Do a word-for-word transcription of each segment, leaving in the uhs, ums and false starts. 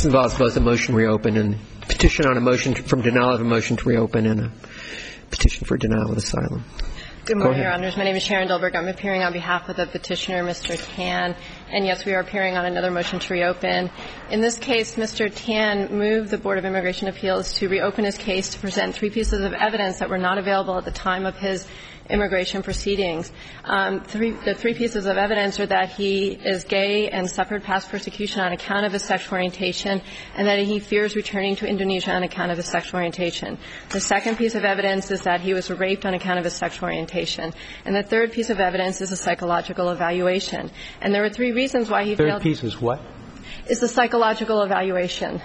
This involves both a motion to reopen and petition on a motion from denial of a motion to reopen and a petition for denial of asylum. Good morning, Your Honors. My name is Sharon Dolberg. I'm appearing on behalf of the petitioner, Mister Tan. And, yes, we are appearing on another motion to reopen. In this case, Mister Tan moved the Board of Immigration Appeals to reopen his case to present three pieces of evidence that were not available at the time of his immigration proceedings. Um, three, the three pieces of evidence are that he is gay and suffered past persecution on account of his sexual orientation, and that he fears returning to Indonesia on account of his sexual orientation. The second piece of evidence is that he was raped on account of his sexual orientation. And the third piece of evidence is a psychological evaluation. And there were three reasons why he third failed. Third piece is what? Is the psychological evaluation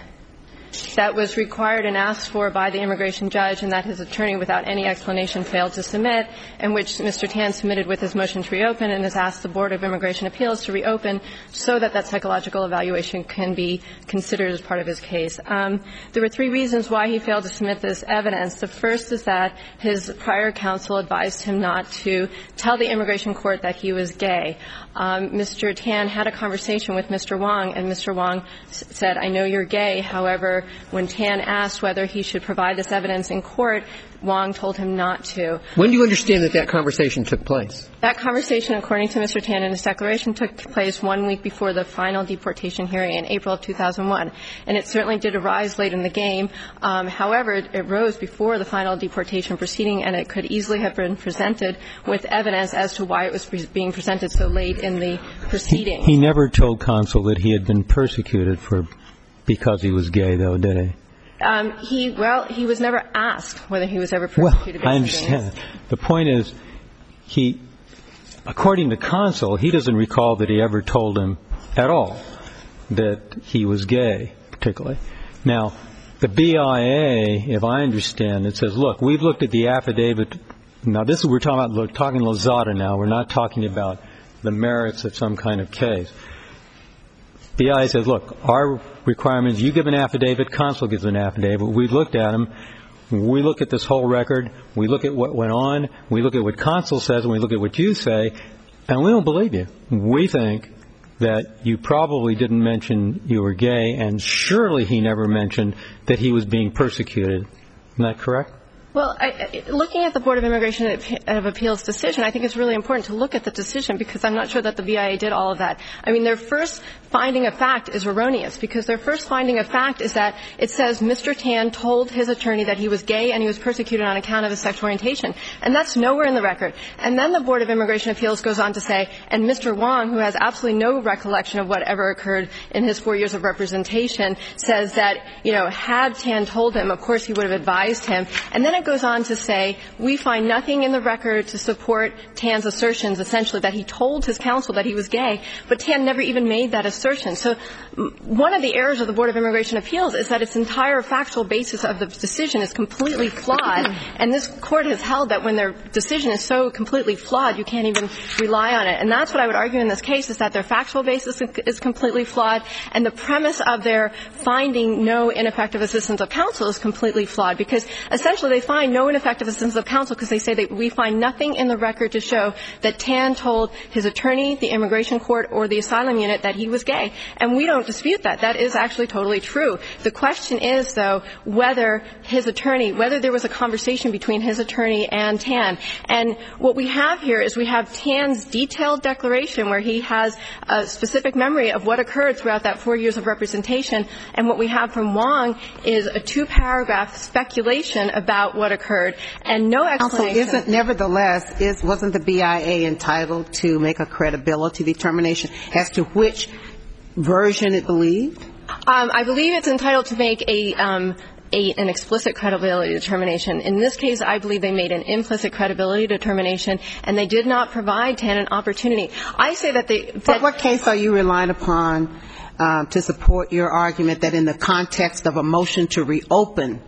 that was required and asked for by the immigration judge, and that his attorney, without any explanation, failed to submit, and which Mister Tan submitted with his motion to reopen and has asked the Board of Immigration Appeals to reopen so that that psychological evaluation can be considered as part of his case. Um, there were three reasons why he failed to submit this evidence. The first is that his prior counsel advised him not to tell the immigration court that he was gay. Um, Mister Tan had a conversation with Mister Wong, and Mister Wong s- said, I know you're gay. However, when Tan asked whether he should provide this evidence in court, Wong told him not to. When do you understand that that conversation took place? That conversation, according to Mister Tan in his declaration, took place one week before the final deportation hearing in April of two thousand one. And it certainly did arise late in the game. Um, however, it, it rose before the final deportation proceeding, and it could easily have been presented with evidence as to why it was pre- being presented so late in the proceeding. He, he never told counsel that he had been persecuted for because he was gay, though, did he? Um, he, well, he was never asked whether he was ever persecuted. Well, I understand. The point is, he, according to counsel, he doesn't recall that he ever told him at all that he was gay, particularly. Now, the B I A, if I understand, it says, look, we've looked at the affidavit. Now, this is, we're talking about, we're talking Lozada now. We're not talking about the merits of some kind of case. B I A says, look, our requirements, you give an affidavit, counsel gives an affidavit. We've looked at them. We look at this whole record. We look at what went on. We look at what counsel says, and we look at what you say, and we don't believe you. We think that you probably didn't mention you were gay, and surely he never mentioned that he was being persecuted. Isn't that correct? Well, I, looking at the Board of Immigration of Appeals decision, I think it's really important to look at the decision because I'm not sure that the B I A did all of that. I mean, their first finding of fact is erroneous because their first finding of fact is that it says Mister Tan told his attorney that he was gay and he was persecuted on account of his sexual orientation. And that's nowhere in the record. And then the Board of Immigration Appeals goes on to say, and Mister Wong, who has absolutely no recollection of whatever occurred in his four years of representation, says that, you know, had Tan told him, of course he would have advised him. And then it goes on to say, we find nothing in the record to support Tan's assertions, essentially, that he told his counsel that he was gay, but Tan never even made that assertion. So one of the errors of the Board of Immigration Appeals is that its entire factual basis of the decision is completely flawed, and this Court has held that when their decision is so completely flawed, you can't even rely on it. And that's what I would argue in this case, is that their factual basis is completely flawed, and the premise of their finding no ineffective assistance of counsel is completely flawed, because essentially they find no ineffective assistance of counsel because they say that we find nothing in the record to show that Tan told his attorney, the immigration court, or the asylum unit that he was gay. And we don't dispute that. That is actually totally true. The question is, though, whether his attorney, whether there was a conversation between his attorney and Tan. And what we have here is we have Tan's detailed declaration where he has a specific memory of what occurred throughout that four years of representation. And what we have from Wong is a two-paragraph speculation about what occurred and no explanation. Also, isn't, nevertheless, is, wasn't the B I A entitled to make a credibility determination as to which version it believed? Um, I believe it's entitled to make a, um, a, an explicit credibility determination. In this case, I believe they made an implicit credibility determination, and they did not provide Tan an opportunity. I say that they... That but what case are you relying upon uh, to support your argument that in the context of a motion to reopen,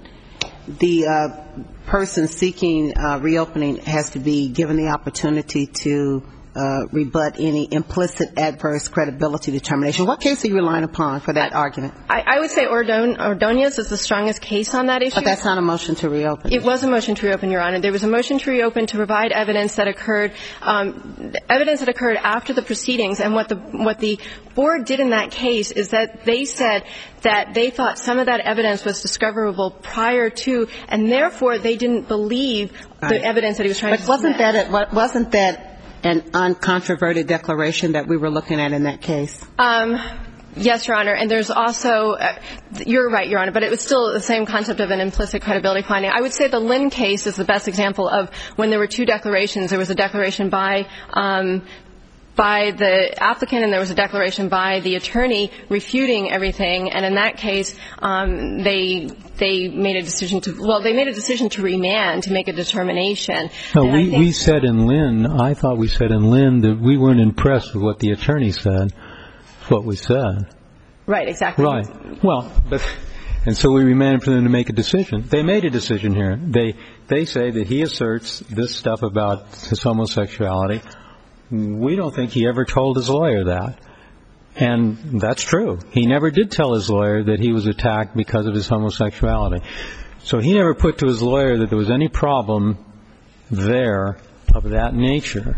the uh, person seeking uh, reopening has to be given the opportunity to uh, rebut any implicit adverse credibility determination. What case are you relying upon for that argument? I, I would say Ordon- Ordonez is the strongest case on that issue. But that's not a motion to reopen. It was a motion to reopen, Your Honor. There was a motion to reopen to provide evidence that occurred, um, evidence that occurred after the proceedings. And what the what the board did in that case is that they said that they thought some of that evidence was discoverable prior to, and therefore they didn't believe the right. evidence that he was trying but to wasn't submit. that a, wasn't that an uncontroverted declaration that we were looking at in that case? Um, yes, Your Honor. And there's also, uh, you're right, Your Honor, but it was still the same concept of an implicit credibility finding. I would say the Lynn case is the best example of when there were two declarations. There was a declaration by um, by the applicant and there was a declaration by the attorney refuting everything. And in that case, um, they they made a decision to, well, they made a decision to remand, to make a determination. No, and we, think, we said in Lynn, I thought we said in Lynn that we weren't impressed with what the attorney said, what we said. Right, exactly. Right. Well, but, and so we remanded for them to make a decision. They made a decision here. They, they say that he asserts this stuff about his homosexuality. We don't think he ever told his lawyer that. And that's true. He never did tell his lawyer that he was attacked because of his homosexuality. So he never put to his lawyer that there was any problem there of that nature.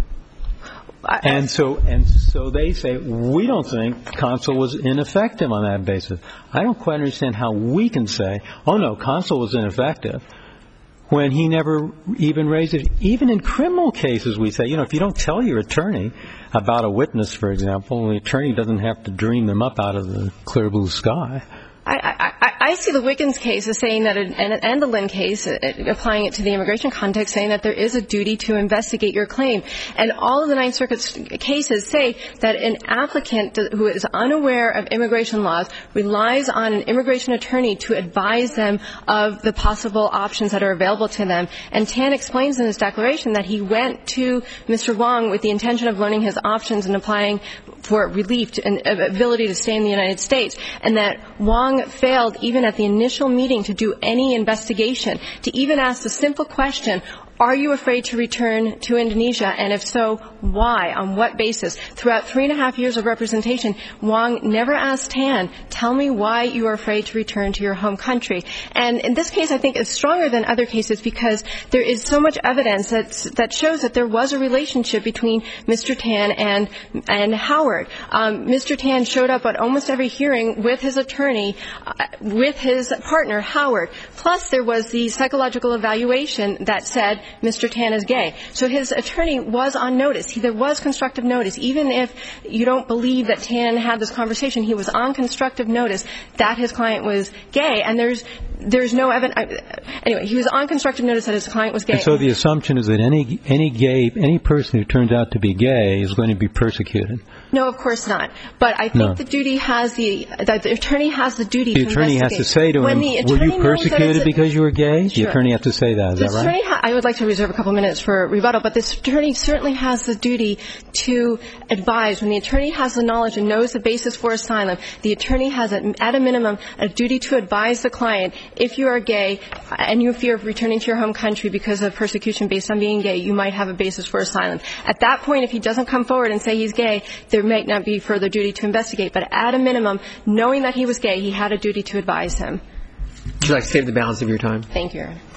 And so and so they say, we don't think counsel was ineffective on that basis. I don't quite understand how we can say, oh, no, counsel was ineffective, when he never even raised it. Even in criminal cases, we say, you know, if you don't tell your attorney about a witness, for example, the attorney doesn't have to dream them up out of the clear blue sky. I, I, I see the Wiggins case as saying that, and, and the Lynn case, applying it to the immigration context, saying that there is a duty to investigate your claim. And all of the Ninth Circuit's cases say that an applicant who is unaware of immigration laws relies on an immigration attorney to advise them of the possible options that are available to them. And Tan explains in his declaration that he went to Mister Wong with the intention of learning his options and applying for relief and ability to stay in the United States, and that Wong failed even at the initial meeting to do any investigation, to even ask the simple question, are you afraid to return to Indonesia? And if so, why? On what basis? Throughout three and a half years of representation, Wong never asked Tan, tell me why you are afraid to return to your home country. And in this case, I think it's stronger than other cases because there is so much evidence that's, that shows that there was a relationship between Mister Tan and, and Howard. Um, Mister Tan showed up at almost every hearing with his attorney, uh, with his partner, Howard. Plus, there was the psychological evaluation that said Mister Tan is gay. So his attorney was on notice. He, there was constructive notice. Even if you don't believe that Tan had this conversation, he was on constructive notice that his client was gay. And there's there's no evidence. Anyway, he was on constructive notice that his client was gay. And so the assumption is that any any gay, any person who turns out to be gay is going to be persecuted. No, of course not. But I think no. the duty has the, that the attorney has the duty the to attorney investigate. has to say to when him, were you persecuted because you were gay? Sure. The attorney has to say that. Is the that right? Attorney ha- I would like to reserve a couple minutes for rebuttal, but this attorney certainly has the duty to advise. When the attorney has the knowledge and knows the basis for asylum, the attorney has, a, at a minimum, a duty to advise the client, if you are gay and you fear of returning to your home country because of persecution based on being gay, you might have a basis for asylum. At that point, if he doesn't come forward and say he's gay, there might not be further duty to investigate. But at a minimum, knowing that he was gay, he had a duty to advise him. Would you like to save the balance of your time? Thank you, Your Honor.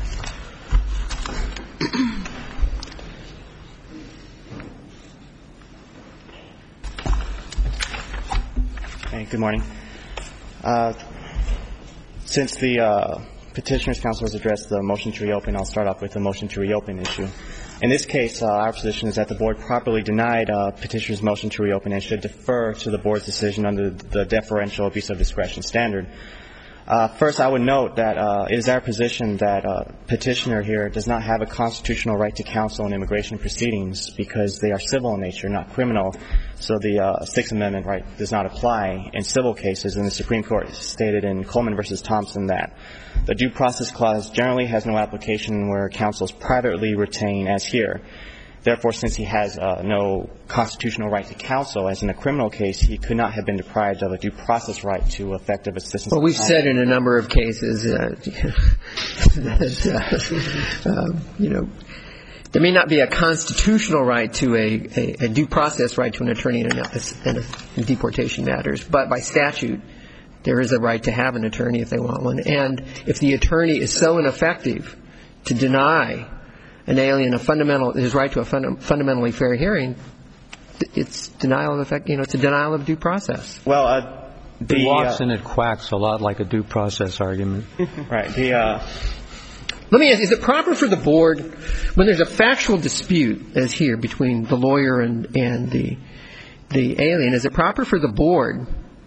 Hey, good morning. Uh, since the uh, Petitioner's Counsel has addressed the motion to reopen, I'll start off with the motion to reopen issue. In this case, uh, our position is that the Board properly denied uh, Petitioner's motion to reopen and should defer to the Board's decision under the deferential abuse of discretion standard. Uh, first, I would note that uh, it is our position that uh, Petitioner here does not have a constitutional right to counsel in immigration proceedings because they are civil in nature, not criminal. So the uh, Sixth Amendment right does not apply in civil cases. And the Supreme Court stated in Coleman versus Thompson that the Due Process Clause generally has no application where counsel is privately retained, as here. Therefore, since he has uh, no constitutional right to counsel, as in a criminal case, he could not have been deprived of a due process right to effective assistance. Well, we've said in a number of cases uh, that, uh, uh, you know, there may not be a constitutional right to a, a, a due process right to an attorney in, a, in, a, in deportation matters, but by statute, there is a right to have an attorney if they want one. And if the attorney is so ineffective to deny an alien a fundamental, his right to a funda- fundamentally fair hearing, it's denial of effect, you know, it's a denial of due process. Well, uh, the It walks uh, and it quacks a lot like a due process argument. right. The uh, Let me ask, is it proper for the board, when there's a factual dispute, as here, between the lawyer and, and the the alien, is it proper for the board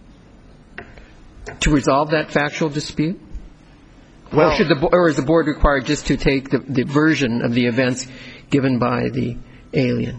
to resolve that factual dispute? Well, or, should the, or is the board required just to take the, the version of the events given by the alien?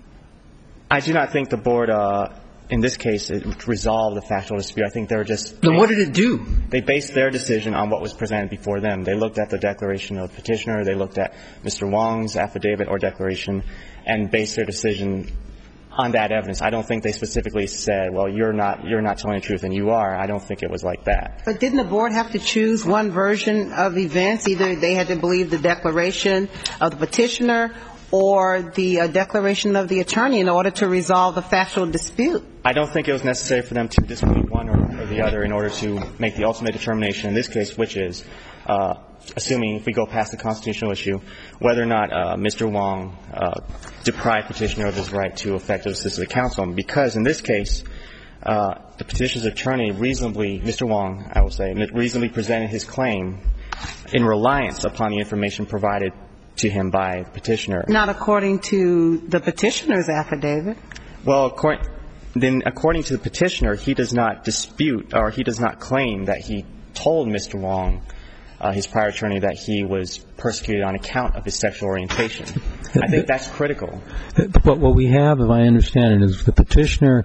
I do not think the board, uh, in this case, it resolved the factual dispute. I think they were just... Then what did it do? They based their decision on what was presented before them. They looked at the declaration of petitioner, they looked at Mister Wong's affidavit or declaration, and based their decision on that evidence. I don't think they specifically said, well, you're not you're not telling the truth and you are. I don't think it was like that. But didn't the board have to choose one version of events? Either they had to believe the declaration of the petitioner or the uh, declaration of the attorney in order to resolve the factual dispute? I don't think it was necessary for them to disbelieve one or, or the other in order to make the ultimate determination in this case, which is, uh, assuming if we go past the constitutional issue, whether or not uh, Mister Wong uh, deprived petitioner of his right to effective assistance of counsel. Because in this case, uh, the petitioner's attorney reasonably, Mister Wong, I will say, reasonably presented his claim in reliance upon the information provided to him by the petitioner. Not according to the petitioner's affidavit. Well, according, then according to the petitioner, he does not dispute or he does not claim that he told Mister Wong, uh, his prior attorney, that he was persecuted on account of his sexual orientation. I think that's critical. But what we have, if I understand it, is the petitioner,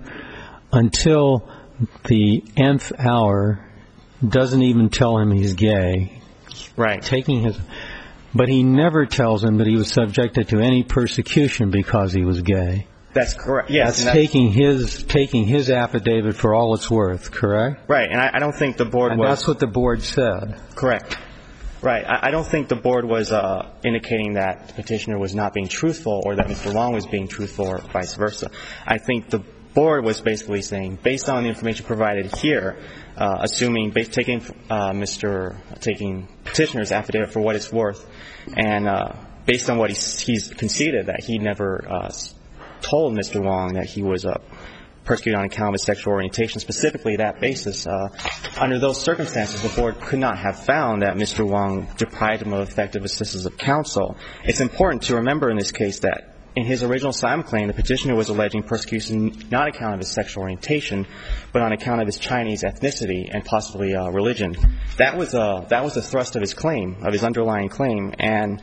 until the nth hour, doesn't even tell him he's gay. Right. Taking his... But he never tells him that he was subjected to any persecution because he was gay. That's correct. Yes. That's, that's taking his taking his affidavit for all it's worth, correct? Right. And I, I don't think the board and was... that's what the board said. Correct. Right. I, I don't think the board was uh, indicating that the petitioner was not being truthful or that Mister Wong was being truthful or vice versa. I think the board was basically saying, based on the information provided here, uh, assuming, based, taking uh, Mister taking petitioner's affidavit for what it's worth, and uh, based on what he's, he's conceded that he never uh, told Mister Wong that he was uh, persecuted on account of his sexual orientation, specifically that basis, uh, under those circumstances, the board could not have found that Mister Wong deprived him of effective assistance of counsel. It's important to remember in this case that in his original asylum claim, the petitioner was alleging persecution not on account of his sexual orientation, but on account of his Chinese ethnicity and possibly uh, religion. That was uh, that was the thrust of his claim, of his underlying claim. And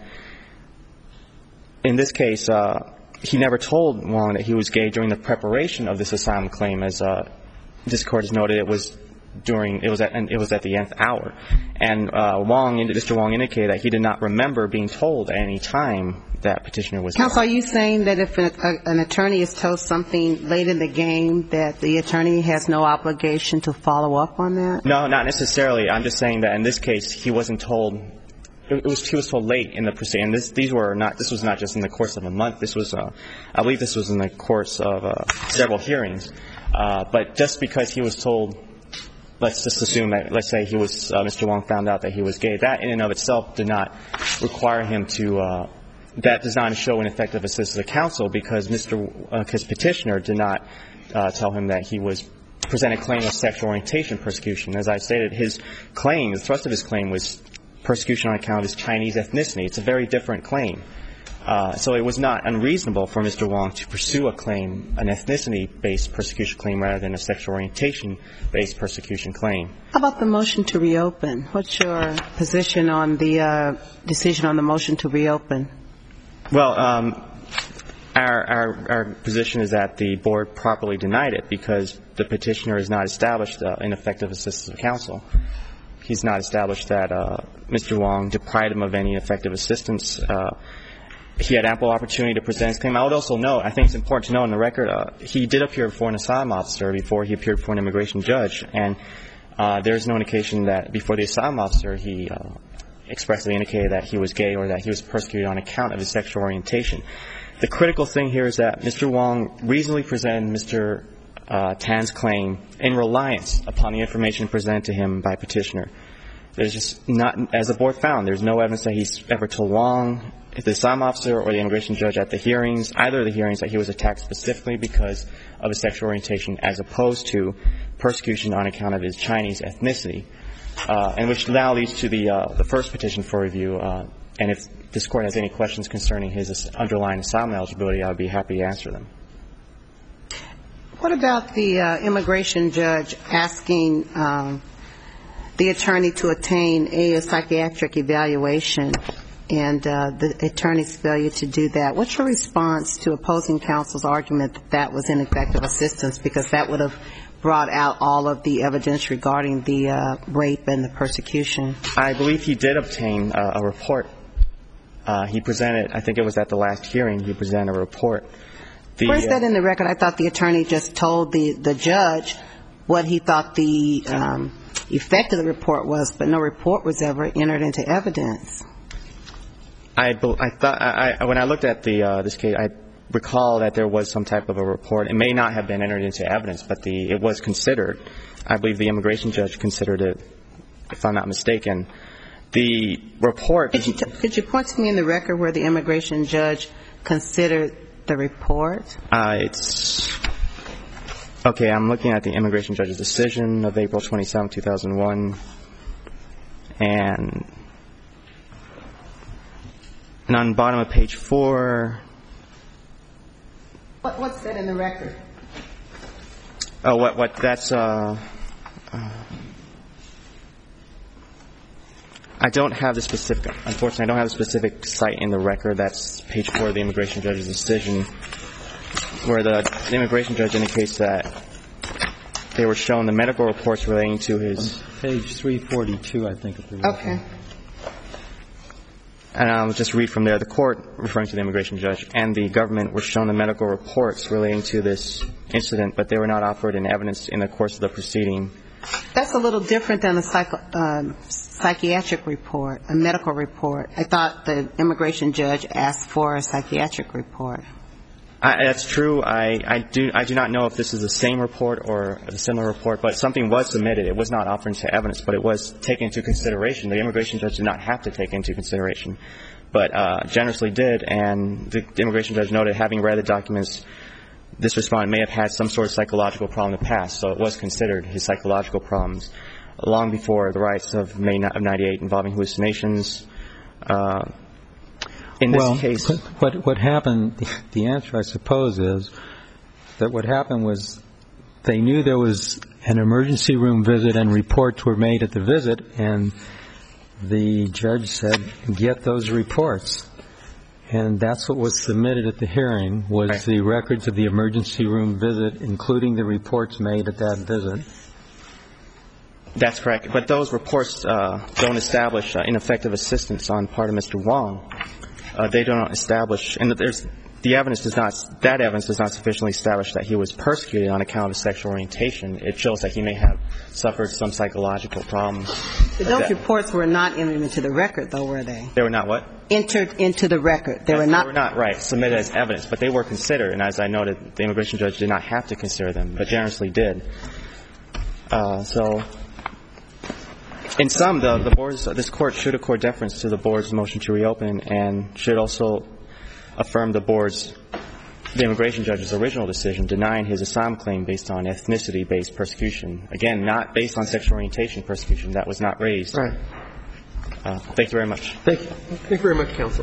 in this case, uh, he never told Wong that he was gay during the preparation of this asylum claim. As uh, this court has noted, it was during it was at and it was at the nth hour. And uh, Wong, Mister Wong, indicated that he did not remember being told at any time that petitioner was. Counsel, are you saying that if an, a, an attorney is told something late in the game, that the attorney has no obligation to follow up on that? No, not necessarily. I'm just saying that in this case, he wasn't told. It was he was told late in the proceeding. This these were not. This was not just in the course of a month. This was, uh, I believe, this was in the course of uh, several hearings. Uh, but just because he was told, let's just assume that, let's say he was uh, Mister Wong found out that he was gay. That in and of itself did not require him to. Uh, That does not show an effective assistance of counsel because Mister Uh, his petitioner did not uh, tell him that he was present a claim of sexual orientation persecution. As I stated, his claim, the thrust of his claim was persecution on account of his Chinese ethnicity. It's a very different claim. Uh, so it was not unreasonable for Mister Wong to pursue a claim, an ethnicity-based persecution claim, rather than a sexual orientation-based persecution claim. How about the motion to reopen? What's your position on the uh, decision on the motion to reopen? Well, um, our, our, our position is that the board properly denied it because the petitioner has not established uh, an effective assistance of counsel. He's not established that uh, Mister Wong deprived him of any effective assistance. Uh, he had ample opportunity to present his claim. I would also note, I think it's important to know on the record, uh, he did appear before an asylum officer before he appeared before an immigration judge, and uh, there's no indication that before the asylum officer he uh, expressly indicated that he was gay or that he was persecuted on account of his sexual orientation. The critical thing here is that Mister Wong reasonably presented Mister Uh, Tan's claim in reliance upon the information presented to him by petitioner. There's just not, as the board found, there's no evidence that he's ever told Wong, the asylum officer or the immigration judge at the hearings, either of the hearings, that he was attacked specifically because of his sexual orientation as opposed to persecution on account of his Chinese ethnicity, uh, and which now leads to the uh, the first petition for review. Uh, and if this court has any questions concerning his underlying asylum eligibility, I would be happy to answer them. What about the uh, immigration judge asking um, the attorney to obtain a psychiatric evaluation and uh, the attorney's failure to do that? What's your response to opposing counsel's argument that that was ineffective assistance because that would have brought out all of the evidence regarding the uh, rape and the persecution? I believe he did obtain uh, a report. Uh, he presented, I think it was at the last hearing, he presented a report. The, Where's that in the record? I thought the attorney just told the, the judge what he thought the um, effect of the report was, but no report was ever entered into evidence. I, I thought I, I, when I looked at the uh, this case, I recall that there was some type of a report. It may not have been entered into evidence, but the it was considered. I believe the immigration judge considered it, if I'm not mistaken. The report. Could you, t- could you point to me in the record where the immigration judge considered the report? Uh, it's okay. I'm looking at the immigration judge's decision of April twenty-seventh, two thousand one, and, and on the bottom of page four. What, what's that in the record? Oh, what? What? That's. Uh, uh, I don't have the specific, unfortunately, I don't have the specific site in the record. That's page four of the immigration judge's decision, where the, the immigration judge indicates that they were shown the medical reports relating to his. Page three forty-two, I think. Of the record. Okay. And I'll just read from there. The court, referring to the immigration judge, and the government were shown the medical reports relating to this incident, but they were not offered in evidence in the course of the proceeding. That's a little different than a psycho, um, psychiatric report, a medical report. I thought the immigration judge asked for a psychiatric report. I, that's true. I, I do I do not know if this is the same report or a similar report, but something was submitted. It was not offered into evidence, but it was taken into consideration. The immigration judge did not have to take into consideration, but uh, generously did. And the immigration judge noted, having read the documents, this respondent may have had some sort of psychological problem in the past, so it was considered his psychological problems long before the riots of May of ninety-eight involving hallucinations. Uh, in this well, case, what what happened? The answer, I suppose, is that what happened was they knew there was an emergency room visit and reports were made at the visit, and the judge said, "Get those reports." And that's what was submitted at the hearing, was right. the records of the emergency room visit, including the reports made at that visit. That's correct. But those reports uh, don't establish uh, ineffective assistance on part of Mister Wong. Uh, they don't establish, and there's the evidence does not, that evidence does not sufficiently establish that he was persecuted on account of his sexual orientation. It shows that he may have suffered some psychological problems. But those reports were not entered into the record, though, were they? They were not what? Entered into the record. They were not. They were not, right, submitted as evidence, but they were considered. And as I noted, the immigration judge did not have to consider them, but generously did. Uh, so, in sum, the, the board's, this court should accord deference to the board's motion to reopen and should also affirm the board's, the immigration judge's original decision denying his asylum claim based on ethnicity-based persecution. Again, not based on sexual orientation persecution. That was not raised. Right. Uh, thank you very much. Thank you. Thank you very much, counsel.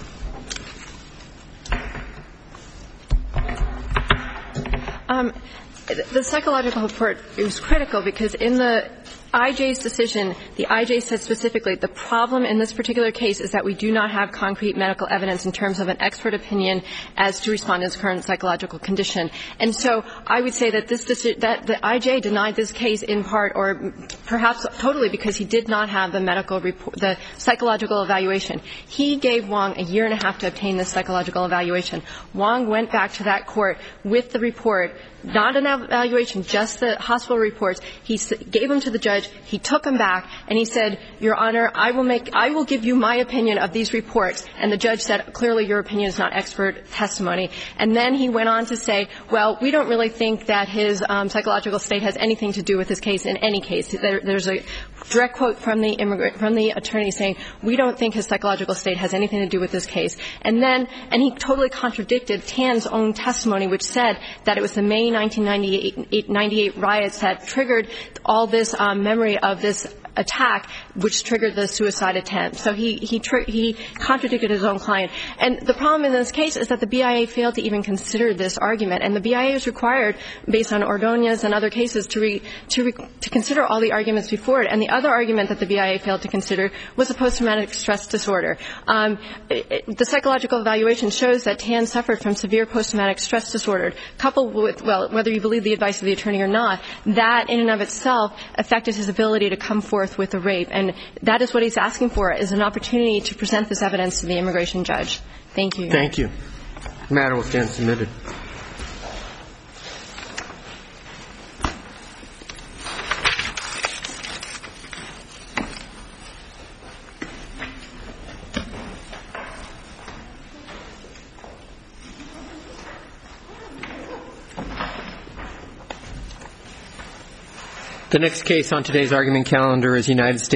Um, the psychological report is critical because in the I J's decision, the I J said specifically the problem in this particular case is that we do not have concrete medical evidence in terms of an expert opinion as to respondent's current psychological condition. And so I would say that this deci- that the I J denied this case in part or perhaps totally because he did not have the medical report, the psychological evaluation. He gave Wong a year and a half to obtain this psychological evaluation. Wong went back to that court with the report, not an evaluation, just the hospital reports. He gave them to the the judge. He took them back, and he said, Your Honor, I will make, I will give you my opinion of these reports. And the judge said, clearly your opinion is not expert testimony. And then he went on to say, well, we don't really think that his um, psychological state has anything to do with this case in any case. There, there's a direct quote from the immigrant, from the attorney saying, we don't think his psychological state has anything to do with this case. And then, and he totally contradicted Tan's own testimony, which said that it was the May nineteen ninety-eight riots that triggered all this um, memory of this attack, which triggered the suicide attempt. So he he tr- he contradicted his own client. And the problem in this case is that the B I A failed to even consider this argument. And the B I A is required, based on Ordonez and other cases, to re- to re- to consider all the arguments before it. And the other argument that the B I A failed to consider was the post-traumatic stress disorder. Um, it, it, the psychological evaluation shows that Tan suffered from severe post-traumatic stress disorder, coupled with, well, whether you believe the advice of the attorney or not, that in and of itself affected his ability to come forth with the rape. And that is what he's asking for, is an opportunity to present this evidence to the immigration judge. Thank you. Thank you. The matter will stand submitted. The next case on today's argument calendar is United States